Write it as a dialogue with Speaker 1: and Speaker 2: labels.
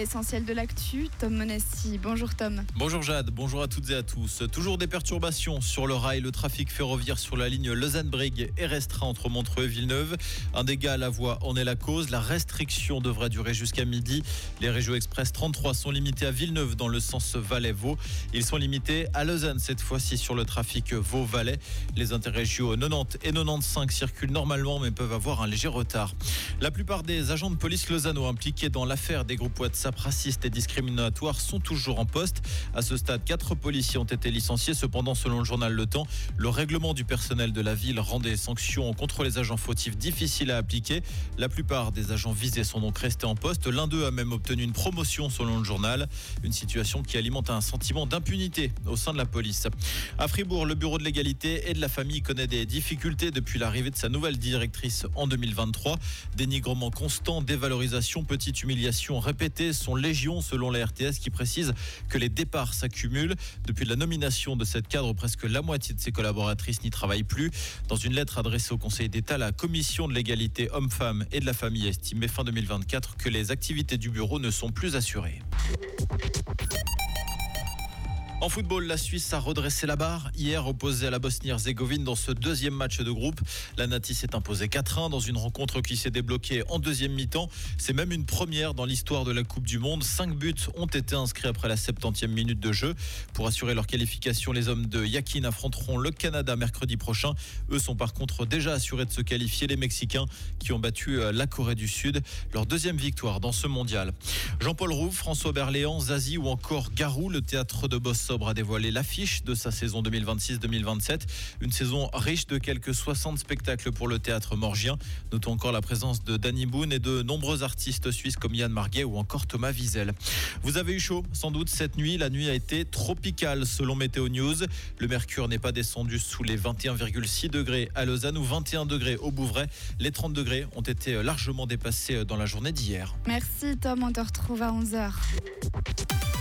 Speaker 1: l'essentiel de l'actu. Tom Monesti. Bonjour Tom.
Speaker 2: Bonjour Jade, bonjour à toutes et à tous. Toujours des perturbations sur le rail. Le trafic ferroviaire sur la ligne Lausanne-Brigue est restreint entre Montreux et Villeneuve. Un dégât à la voie en est la cause. La restriction devrait durer jusqu'à midi. Les Régios Express 33 sont limitées à Villeneuve dans le sens Valais-Vaud. Ils sont limités à Lausanne cette fois-ci sur le trafic Vaud-Valais. Les interrégiaux 90 et 95 circulent normalement mais peuvent avoir un léger retard. La plupart des agents de police lausannois impliqués dans l'affaire des groupes WhatsApp racistes et discriminatoires sont toujours en poste. À ce stade, 4 policiers ont été licenciés. Cependant, selon le journal Le Temps, le règlement du personnel de la ville rend des sanctions contre les agents fautifs difficiles à appliquer. La plupart des agents visés sont donc restés en poste. L'un d'eux a même obtenu une promotion selon le journal. Une situation qui alimente un sentiment d'impunité au sein de la police. À Fribourg, le bureau de l'égalité et de la famille connaît des difficultés depuis l'arrivée de sa nouvelle directrice en 2023. Dénigrement constant, dévalorisation, petite humiliation répétée sont légion selon la RTS qui précise que les départs s'accumulent. Depuis la nomination de cette cadre, presque la moitié de ses collaboratrices n'y travaillent plus. Dans une lettre adressée au Conseil d'État, la commission de l'égalité hommes-femmes et de la famille a estimé fin 2024 que les activités du bureau ne sont plus assurées. En football, la Suisse a redressé la barre hier opposée à la Bosnie-Herzégovine dans ce deuxième match de groupe. La Nati s'est imposée 4-1 dans une rencontre qui s'est débloquée en deuxième mi-temps. C'est même une première dans l'histoire de la Coupe du Monde. 5 buts ont été inscrits après la 70e minute de jeu. Pour assurer leur qualification, les hommes de Yakin affronteront le Canada mercredi prochain. Eux sont par contre déjà assurés de se qualifier. Les Mexicains qui ont battu la Corée du Sud. Leur deuxième victoire dans ce mondial. Jean-Paul Rouve, François Berléand, Zazie ou encore Garou, le théâtre de Boss a dévoilé l'affiche de sa saison 2026-2027. Une saison riche de quelques 60 spectacles pour le théâtre morgien. Notons encore la présence de Danny Boone et de nombreux artistes suisses comme Yann Marguet ou encore Thomas Wiesel. Vous avez eu chaud sans doute cette nuit. La nuit a été tropicale selon Météo News. Le mercure n'est pas descendu sous les 21,6 degrés à Lausanne ou 21 degrés au Bouvray. Les 30 degrés ont été largement dépassés dans la journée d'hier.
Speaker 1: Merci Tom, on te retrouve à 11h.